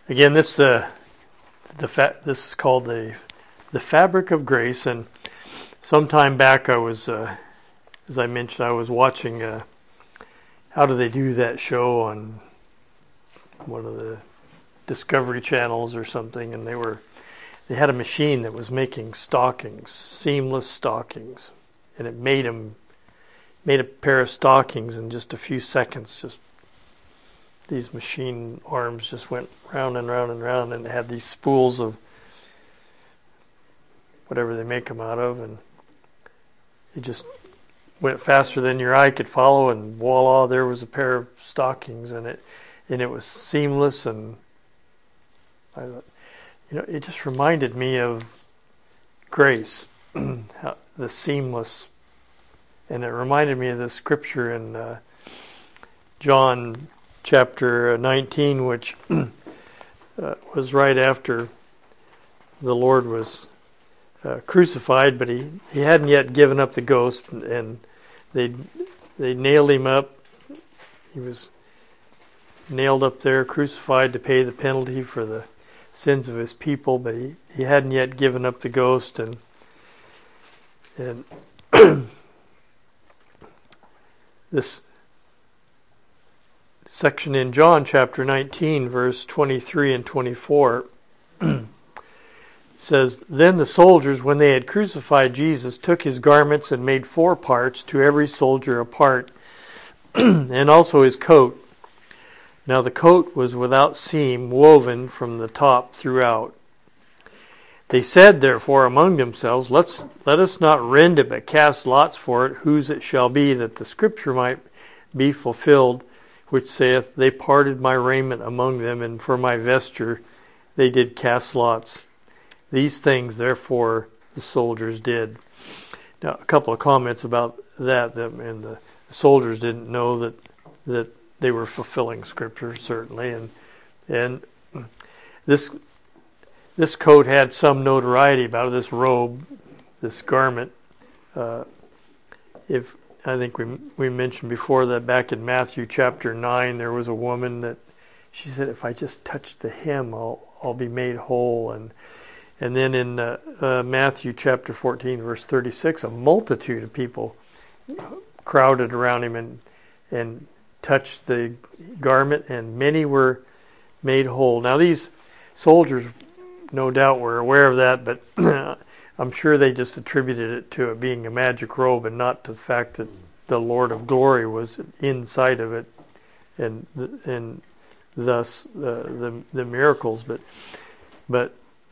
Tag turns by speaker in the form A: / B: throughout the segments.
A: Again, this is called the Fabric of Grace, and sometime back I was, as I mentioned, I was watching. How do they do that show on one of the Discovery channels or something? And they had a machine that was making stockings, seamless stockings, and it made a pair of stockings in just a few seconds. Just these machine arms just went round and round and round, and it had these spools of whatever they make them out of, and it just went faster than your eye could follow, and voila, there was a pair of stockings, and it was seamless. And I thought, it just reminded me of grace, the seamless, and it reminded me of the scripture in John chapter 19, which was right after the Lord was crucified, but he hadn't yet given up the ghost, and they nailed him up. He was nailed up there, crucified to pay the penalty for the sins of his people, but he hadn't yet given up the ghost, and this section in John chapter 19, verse 23 and 24 says, "Then the soldiers, when they had crucified Jesus, took his garments and made 4 parts, to every soldier a part, and also his coat. Now the coat was without seam, woven from the top throughout. They said, therefore, among themselves, let us not rend it, but cast lots for it, whose it shall be, that the scripture might be fulfilled, which saith, They parted my raiment among them, and for my vesture they did cast lots. These things, therefore, the soldiers did." Now, a couple of comments about that, and the soldiers didn't know that they were fulfilling Scripture, certainly, and this coat had some notoriety about it, this robe, this garment. I think we mentioned before that back in Matthew chapter 9, there was a woman that she said, "If I just touch the hem, I'll be made whole." And then in Matthew chapter 14, verse 36, a multitude of people crowded around him and touched the garment, and many were made whole. Now these soldiers no doubt were aware of that, but I'm sure they just attributed it to it being a magic robe and not to the fact that the Lord of Glory was inside of it, and thus the miracles. But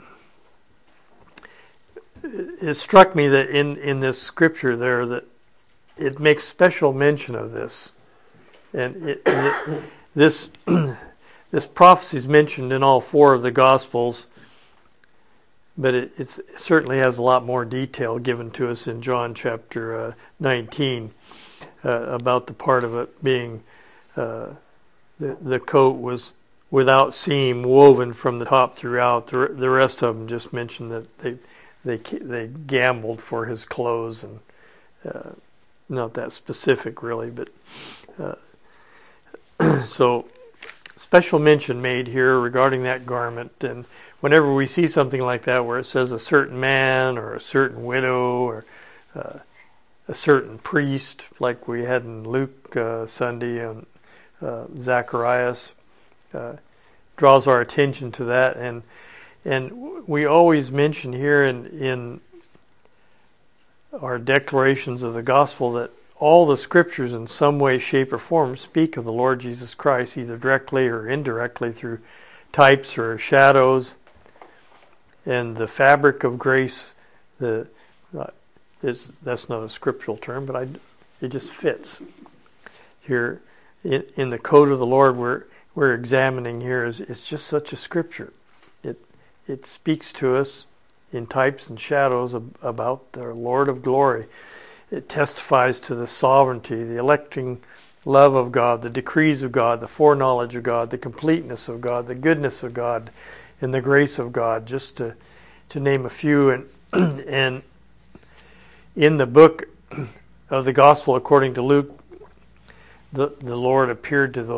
A: it struck me that in this scripture there that it makes special mention of this, and this prophecy is mentioned in all 4 of the Gospels. But it certainly has a lot more detail given to us in John chapter 19 about the part of it being the coat was without seam, woven from the top throughout. The rest of them just mentioned that they gambled for his clothes, and not that specific really. But so special mention made here regarding that garment. And whenever we see something like that where it says a certain man or a certain widow or a certain priest, like we had in Luke Sunday and Zacharias, draws our attention to that. And we always mention here in our declarations of the gospel that all the scriptures in some way, shape, or form speak of the Lord Jesus Christ, either directly or indirectly through types or shadows. And the fabric of grace, that's not a scriptural term, but it just fits. Here, in the coat of the Lord we're examining here, it's just such a scripture. It speaks to us in types and shadows about the Lord of Glory. It testifies to the sovereignty, the electing love of God, the decrees of God, the foreknowledge of God, the completeness of God, the goodness of God, and the grace of God, just to name a few. And in the book of the Gospel according to Luke, the Lord appeared to those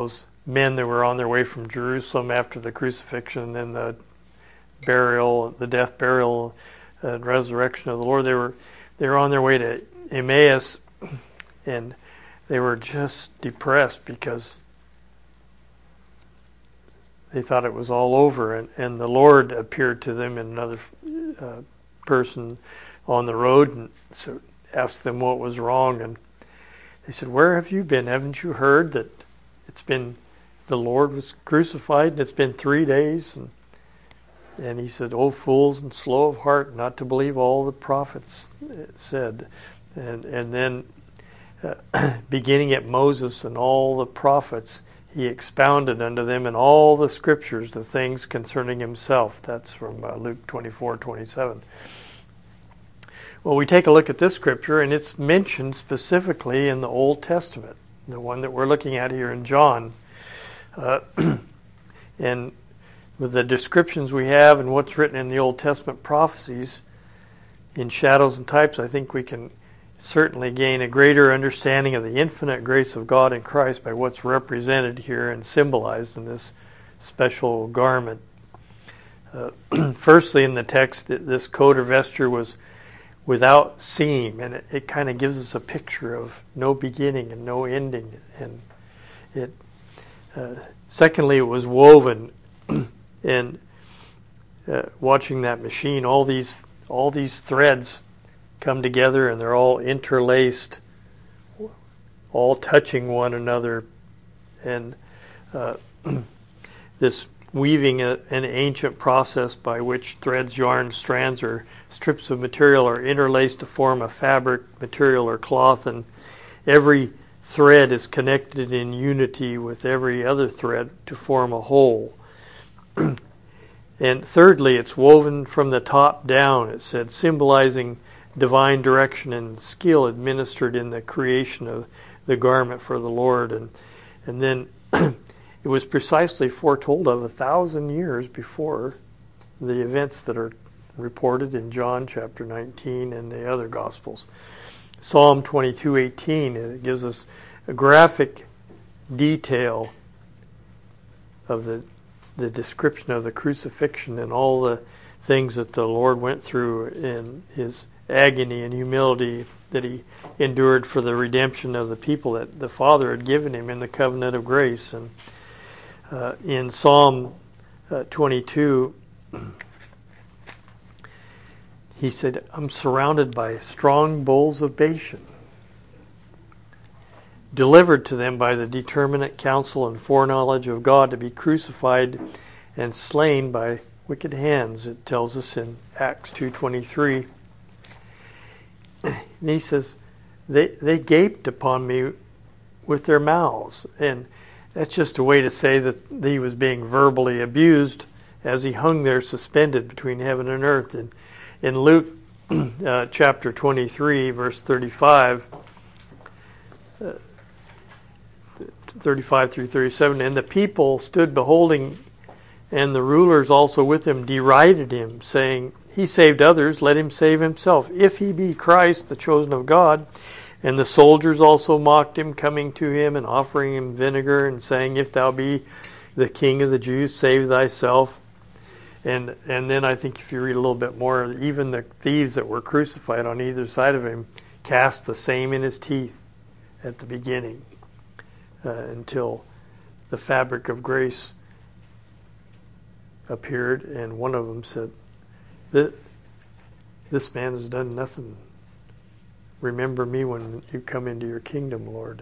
A: men that were on their way from Jerusalem after the crucifixion and the burial, the death, burial, and resurrection of the Lord. They were on their way to Emmaus, and they were just depressed because they thought it was all over. And the Lord appeared to them in another person on the road, and so asked them what was wrong. And they said, "Where have you been? Haven't you heard that the Lord was crucified and it's been 3 days?" And he said, "O fools and slow of heart, not to believe all the prophets said." And then beginning at Moses and all the prophets, he expounded unto them in all the scriptures the things concerning himself. That's from Luke 24:27. Well, we take a look at this scripture, and it's mentioned specifically in the Old Testament, the one that we're looking at here in John. And with the descriptions we have and what's written in the Old Testament prophecies in shadows and types, I think we can certainly gain a greater understanding of the infinite grace of God in Christ by what's represented here and symbolized in this special garment. Firstly, in the text, this coat or vesture was without seam, and it kind of gives us a picture of no beginning and no ending. And it secondly, it was woven. And watching that machine, all these threads come together, and they're all interlaced, all touching one another. And this weaving, an ancient process by which threads, yarns, strands, or strips of material are interlaced to form a fabric, material, or cloth, and every thread is connected in unity with every other thread to form a whole. And thirdly, it's woven from the top down, it said, symbolizing divine direction and skill administered in the creation of the garment for the Lord. And then it was precisely foretold of 1,000 years before the events that are reported in John chapter 19 and the other Gospels. Psalm 22:18, it gives us a graphic detail of the description of the crucifixion and all the things that the Lord went through in his agony and humility that he endured for the redemption of the people that the Father had given him in the covenant of grace. And in Psalm 22, he said, "I'm surrounded by strong bulls of Bashan, delivered to them by the determinate counsel and foreknowledge of God to be crucified and slain by wicked hands," it tells us in Acts 2:23. And he says, they gaped upon me with their mouths. And that's just a way to say that he was being verbally abused as he hung there suspended between heaven and earth. And in Luke chapter 23, verse 35 through 37, "And the people stood beholding, and the rulers also with him derided him, saying, He saved others, let him save himself, if he be Christ, the chosen of God. And the soldiers also mocked him, coming to him and offering him vinegar, and saying, If thou be the King of the Jews, save thyself." And then I think if you read a little bit more, even the thieves that were crucified on either side of him cast the same in his teeth at the beginning, until the fabric of grace appeared, and one of them said, "This man has done nothing. Remember me when you come into your kingdom, Lord."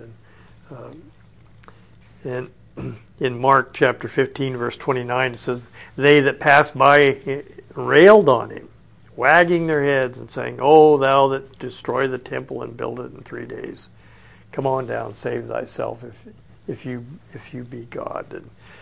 A: And in Mark chapter 15, verse 29, it says, "They that passed by railed on him, wagging their heads and saying, O thou that destroy the temple and build it in 3 days, come on down, save thyself if you be God."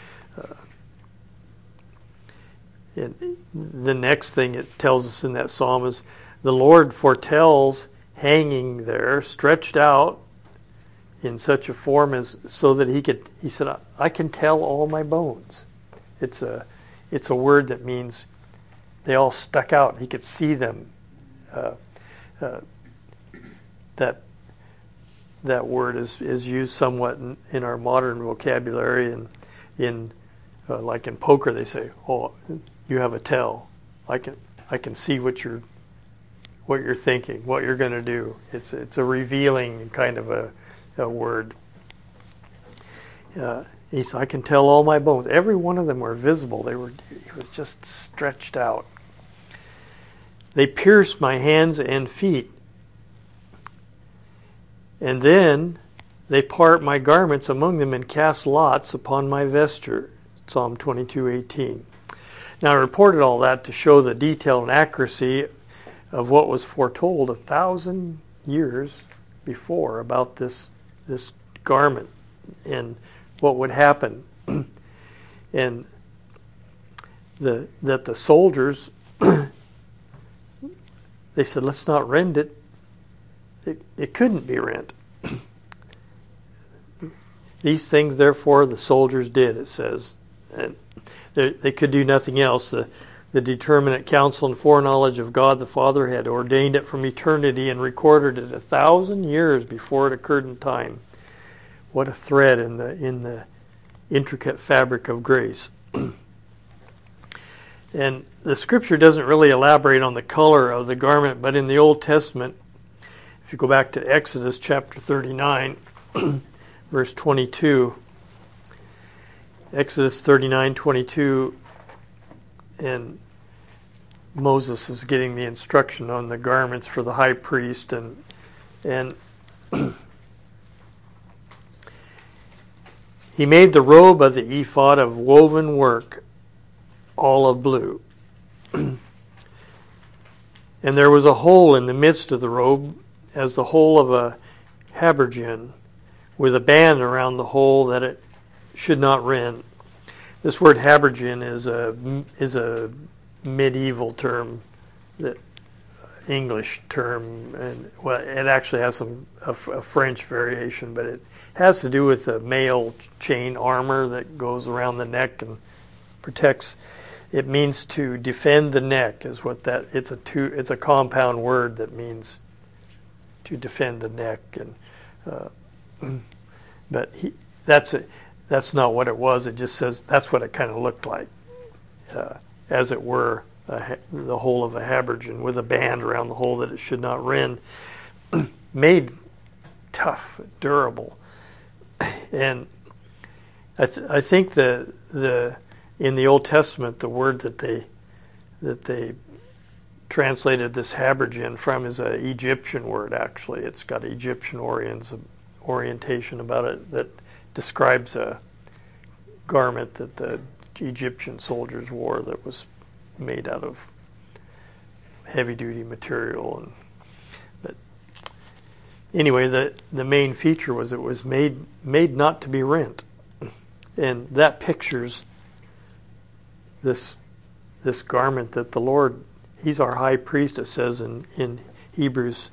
A: And the next thing it tells us in that psalm is the Lord foretells hanging there, stretched out in such a form as so that he said, "I can tell all my bones." It's a word that means they all stuck out. He could see them. That that word is used somewhat in our modern vocabulary, and like in poker they say, "Oh, you have a tell. I can see what you're thinking, what you're going to do." It's a revealing kind of a word. He said, "I can tell all my bones." Every one of them were visible. He was just stretched out. They pierced my hands and feet. And then they part my garments among them and cast lots upon my vesture. Psalm 22:18. Now I reported all that to show the detail and accuracy of what was foretold 1,000 years before about this garment and what would happen. And that the soldiers, they said, "Let's not rend it." It couldn't be rent. These things, therefore, the soldiers did, it says. And they could do nothing else. The determinate counsel and foreknowledge of God the Father had ordained it from eternity and recorded it 1,000 years before it occurred in time. What a thread in the intricate fabric of grace. And the scripture doesn't really elaborate on the color of the garment, but in the Old Testament, if you go back to Exodus chapter 39, verse 22, Exodus 39:22, and Moses is getting the instruction on the garments for the high priest, and he made the robe of the ephod of woven work, all of blue. And there was a hole in the midst of the robe, as the hole of a habergeon, with a band around the hole that it should not rend. This word habergeon is a medieval term, that English term, and well, it actually has a French variation, but it has to do with the mail chain armor that goes around the neck and protects. It means to defend the neck, is what that. It's a compound word that means to defend the neck, and but that's not what it was. It just says that's what it kind of looked like, as it were, the hole of a habergeon with a band around the hole that it should not rend, made tough, durable, and I think the in the Old Testament the word that they translated this habergeon from is an Egyptian word. Actually, it's got Egyptian orientation about it that describes a garment that the Egyptian soldiers wore that was made out of heavy-duty material. But anyway, the main feature was it was made not to be rent, and that pictures this garment that the Lord, He's our high priest. It says in Hebrews,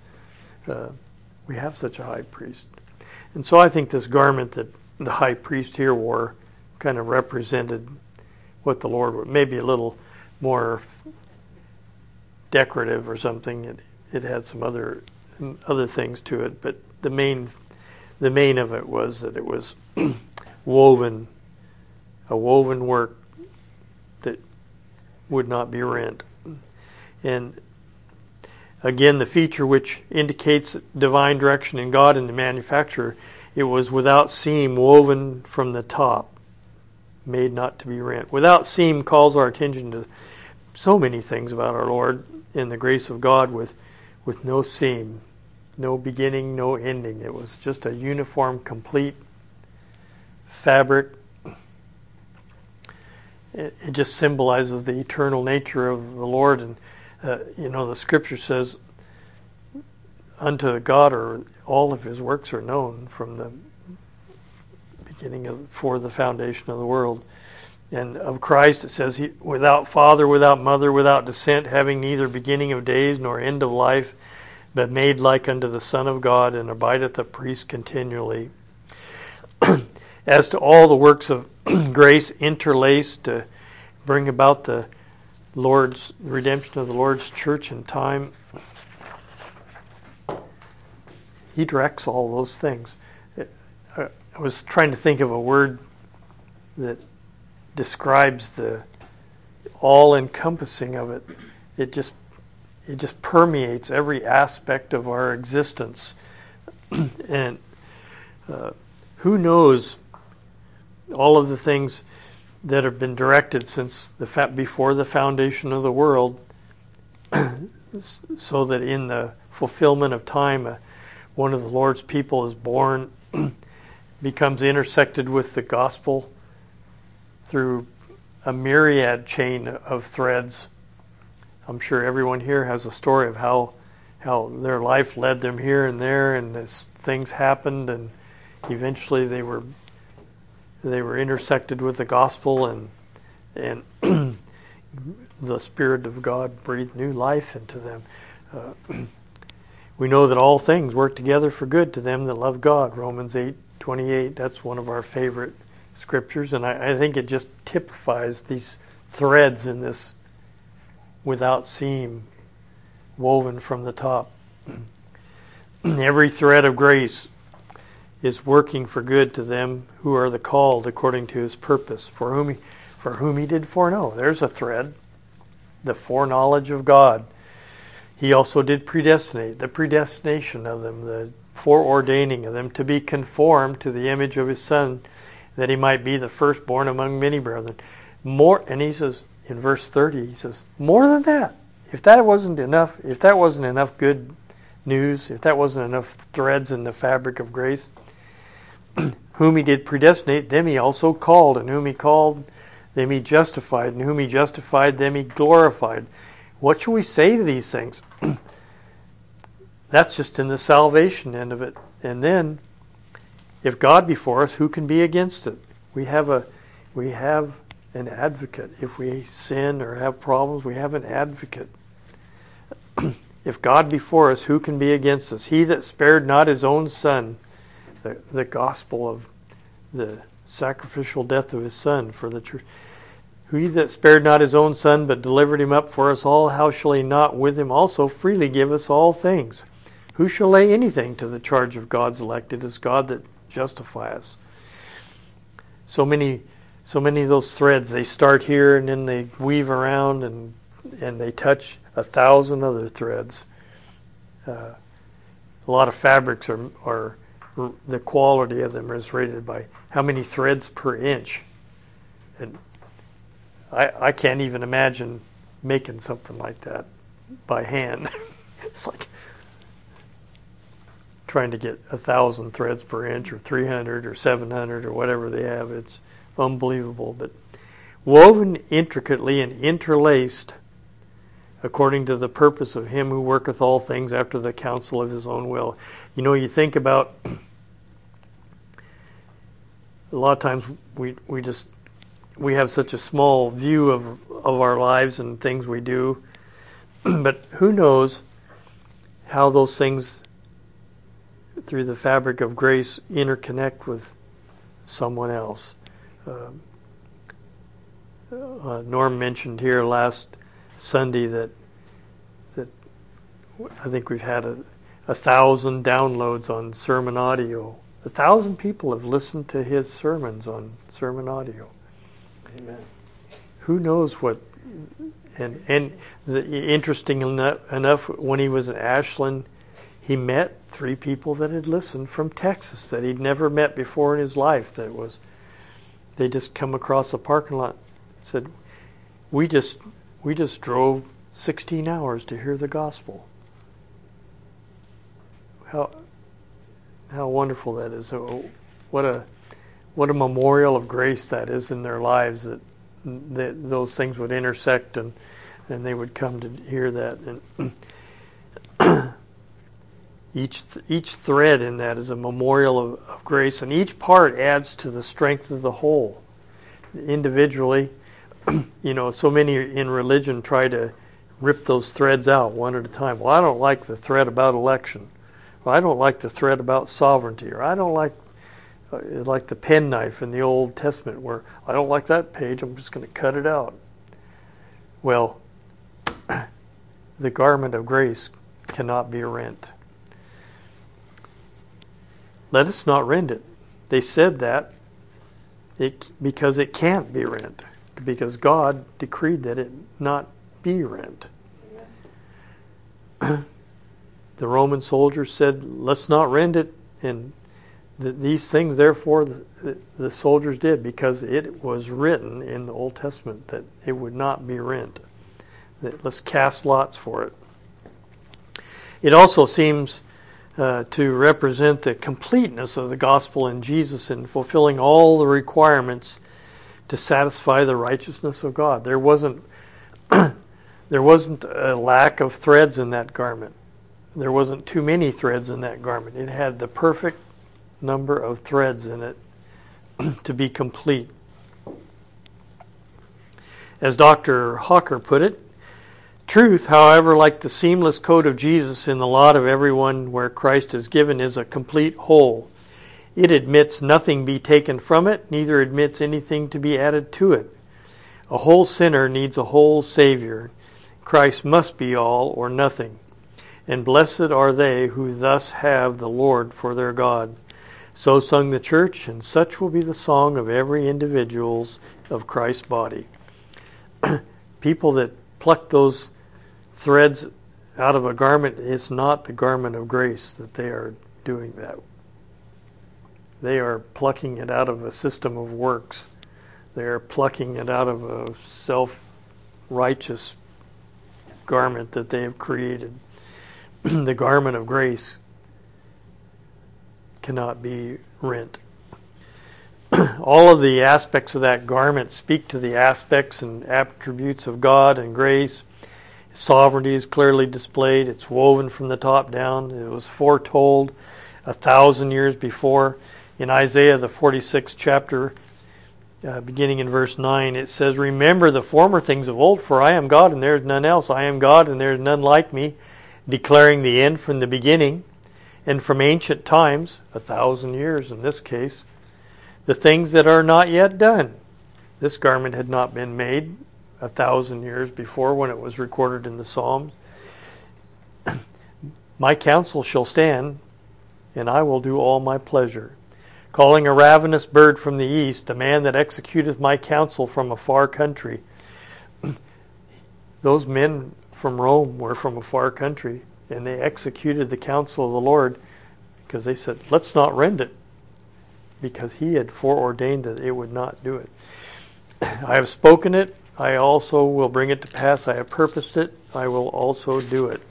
A: we have such a high priest. And so I think this garment that the high priest here wore kind of represented what the Lord would, maybe a little more decorative or something. It had some other things to it, but the main of it was that it was woven, a woven work that would not be rent. And again, the feature which indicates divine direction in God in the manufacture, it was without seam, woven from the top, made not to be rent. Without seam calls our attention to so many things about our Lord in the grace of God, with no seam, no beginning, no ending. It was just a uniform, complete fabric. It just symbolizes the eternal nature of the Lord. And the scripture says, unto God are all of His works are known from the beginning for the foundation of the world. And of Christ it says, He without father, without mother, without descent, having neither beginning of days nor end of life, but made like unto the Son of God, and abideth a priest continually. As to all the works of grace interlaced to bring about the redemption of the Lord's church in time, He directs all those things. I was trying to think of a word that describes the all-encompassing of it. It just permeates every aspect of our existence. And who knows all of the things that have been directed since before the foundation of the world, so that in the fulfillment of time, one of the Lord's people is born, becomes intersected with the gospel through a myriad chain of threads. I'm sure everyone here has a story of how their life led them here and there, and as things happened, and eventually they were intersected with the gospel, and the Spirit of God breathed new life into them. We know that all things work together for good to them that love God. Romans 8:28. That's one of our favorite scriptures, and I think it just typifies these threads in this without seam woven from the top. Every thread of grace is working for good to them who are the called according to his purpose, for whom he did foreknow. There's a thread, the foreknowledge of God. He also did predestinate, the predestination of them, the foreordaining of them to be conformed to the image of his Son, that he might be the firstborn among many brethren. More, and he says in verse 30, he says, more than that. If that wasn't enough good news, if that wasn't enough threads in the fabric of grace, whom he did predestinate, them he also called, and whom he called, them he justified, and whom he justified, them he glorified. What shall we say to these things? That's just in the salvation end of it. And then, if God be for us, who can be against it? We have an advocate. If we sin or have problems, we have an advocate. If God be for us, who can be against us? He that spared not his own Son, the gospel of the sacrificial death of his Son for the church. He that spared not his own Son, but delivered him up for us all, how shall he not with him also freely give us all things? Who shall lay anything to the charge of God's elect? It is God that justifies. So many of those threads, they start here and then they weave around and they touch 1,000 other threads. A lot of fabrics are the quality of them is rated by how many threads per inch. And I can't even imagine making something like that by hand. It's like trying to get 1,000 threads per inch or 300 or 700 or whatever they have. It's unbelievable. But woven intricately and interlaced according to the purpose of him who worketh all things after the counsel of his own will. You know, you think about, a lot of times we have such a small view of our lives and things we do, but who knows how those things through the fabric of grace interconnect with someone else. Norm mentioned here last Sunday that I think we've had 1,000 downloads on sermon audio. 1,000 people have listened to his sermons on sermon audio.
B: Amen.
A: Who knows what? And interesting enough, when he was in Ashland, he met 3 people that had listened from Texas that he'd never met before in his life. They just come across the parking lot, said, "We just drove 16 hours to hear the gospel." How wonderful that is! What a memorial of grace that is in their lives, that those things would intersect and they would come to hear that. And each thread in that is a memorial of grace, and each part adds to the strength of the whole. Individually, so many in religion try to rip those threads out one at a time. Well, I don't like the thread about election. Well, I don't like the thread about sovereignty, or I don't like the penknife in the Old Testament where I don't like that page, I'm just going to cut it out. Well, the garment of grace cannot be rent. let us not rend it. They said that because it can't be rent, because God decreed that it not be rent. The Roman soldiers said, let's not rend it, and these things, therefore, the soldiers did, because it was written in the Old Testament that it would not be rent. Let's cast lots for it. It also seems to represent the completeness of the gospel in Jesus in fulfilling all the requirements to satisfy the righteousness of God. There wasn't a lack of threads in that garment. There wasn't too many threads in that garment. It had the perfect number of threads in it to be complete. As Dr. Hawker put it, truth, however, like the seamless coat of Jesus in the lot of everyone where Christ is given, is a complete whole. It admits nothing be taken from it, neither admits anything to be added to it. A whole sinner needs a whole Savior. Christ must be all or nothing. And blessed are they who thus have the Lord for their God. So sung the church, and such will be the song of every individuals of Christ's body. People that pluck those threads out of a garment, it's not the garment of grace that they are doing that. They are plucking it out of a system of works. They are plucking it out of a self-righteous garment that they have created. The garment of grace cannot be rent. All of the aspects of that garment speak to the aspects and attributes of God and grace. His sovereignty is clearly displayed. It's woven from the top down. It was foretold 1,000 years before. In Isaiah, the 46th chapter, beginning in verse 9, it says, remember the former things of old, for I am God and there is none else. I am God and there is none like me, declaring the end from the beginning, and from ancient times, 1,000 years in this case, the things that are not yet done. This garment had not been made 1,000 years before when it was recorded in the Psalms. My counsel shall stand, and I will do all my pleasure. Calling a ravenous bird from the east, a man that executeth my counsel from a far country. Those men from Rome were from a far country, and they executed the counsel of the Lord because they said, let's not rend it, because he had foreordained that it would not do it. I have spoken it, I also will bring it to pass. I have purposed it, I will also do it.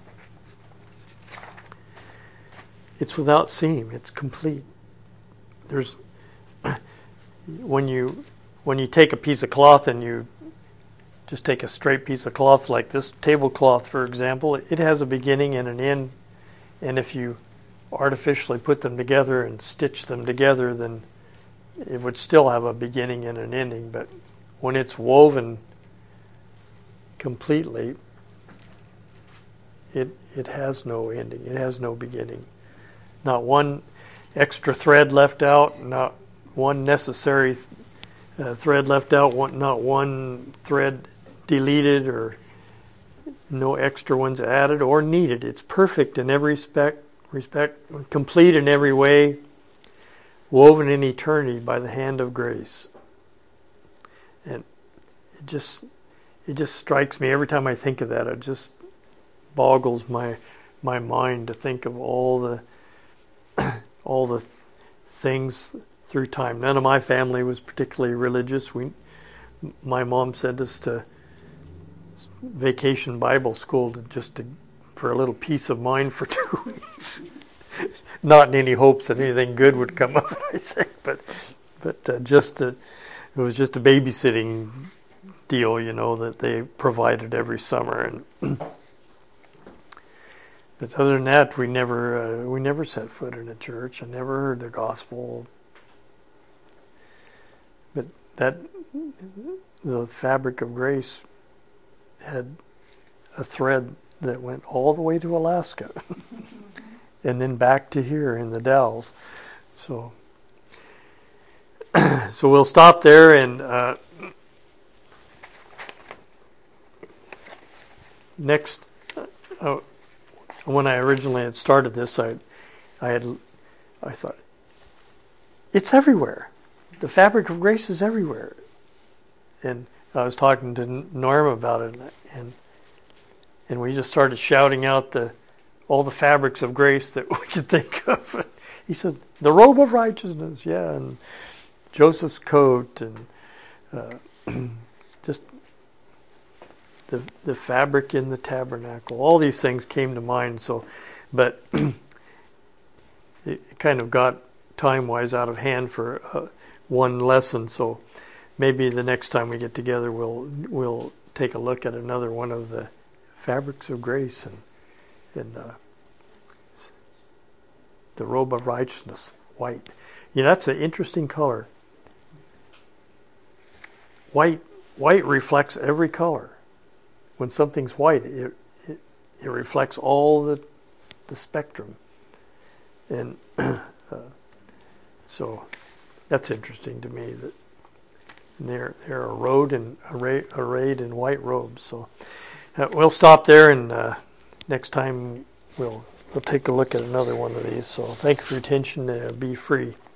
A: It's without seam, it's complete. There's when you take a piece of cloth and you just take a straight piece of cloth like this tablecloth, for example, it has a beginning and an end, and if you artificially put them together and stitch them together, then it would still have a beginning and an ending. But when it's woven completely, it has no ending, it has no beginning. Not one extra thread left out, not one necessary thread left out, not one thread deleted, or no extra ones added or needed. It's perfect in every respect, complete in every way, woven in eternity by the hand of grace. And it just strikes me every time I think of that. It just boggles my mind to think of all the things through time. None of my family was particularly religious. My mom sent us to vacation Bible school for a little peace of mind for 2 weeks. Not in any hopes that anything good would come of it, I think, but it was just a babysitting deal, that they provided every summer. And but other than that, we never set foot in a church. I never heard the gospel. But the fabric of grace had a thread that went all the way to Alaska and then back to here in the Dells. So we'll stop there, and next, when I originally had started this, I thought, it's everywhere. The fabric of grace is everywhere. And I was talking to Norm about it, and we just started shouting out all the fabrics of grace that we could think of. He said, the robe of righteousness, yeah, and Joseph's coat, and just the fabric in the tabernacle. All these things came to mind. So, but it kind of got time-wise out of hand for one lesson. So maybe the next time we get together, we'll take a look at another one of the fabrics of grace and the robe of righteousness, white. That's an interesting color. White reflects every color. When something's white, it reflects all the spectrum, and so that's interesting to me that they're arrayed in white robes. So we'll stop there, and next time we'll take a look at another one of these. So thank you for your attention. Be free.